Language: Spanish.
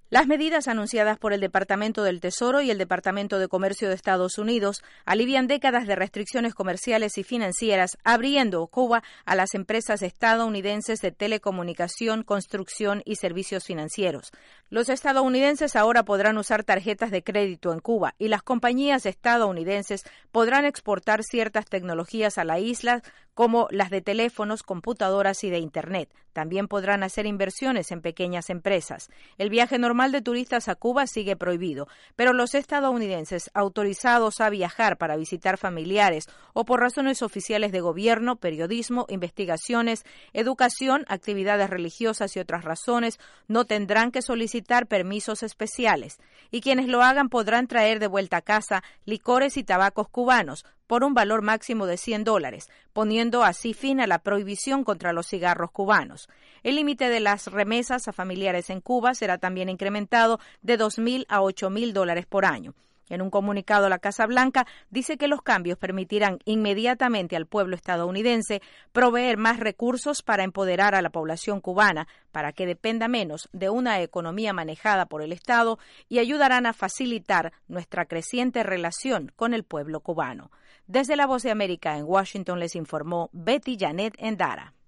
Las medidas anunciadas por el Departamento del Tesoro y el Departamento de Comercio de Estados Unidos alivian décadas de restricciones comerciales y financieras, abriendo Cuba a las empresas estadounidenses de telecomunicación, construcción y servicios financieros. Los estadounidenses ahora podrán usar tarjetas de crédito en Cuba y las compañías estadounidenses podrán exportar ciertas tecnologías a la isla, como las de teléfonos, computadoras y de Internet. También podrán hacer inversiones en pequeñas empresas. El viaje normal de turistas a Cuba sigue prohibido, pero los estadounidenses autorizados a viajar para visitar familiares o por razones oficiales de gobierno, periodismo, investigaciones, educación, actividades religiosas y otras razones no tendrán que solicitar permisos especiales, y quienes lo hagan podrán traer de vuelta a casa licores y tabacos cubanos por un valor máximo de $100, poniendo así fin a la prohibición contra los cigarros cubanos. El límite de las remesas a familiares en Cuba será también incrementado de $2,000 a $8,000 por año. En un comunicado, la Casa Blanca dice que los cambios permitirán inmediatamente al pueblo estadounidense proveer más recursos para empoderar a la población cubana, para que dependa menos de una economía manejada por el Estado, y ayudarán a facilitar nuestra creciente relación con el pueblo cubano. Desde La Voz de América en Washington les informó Betty Janet Endara.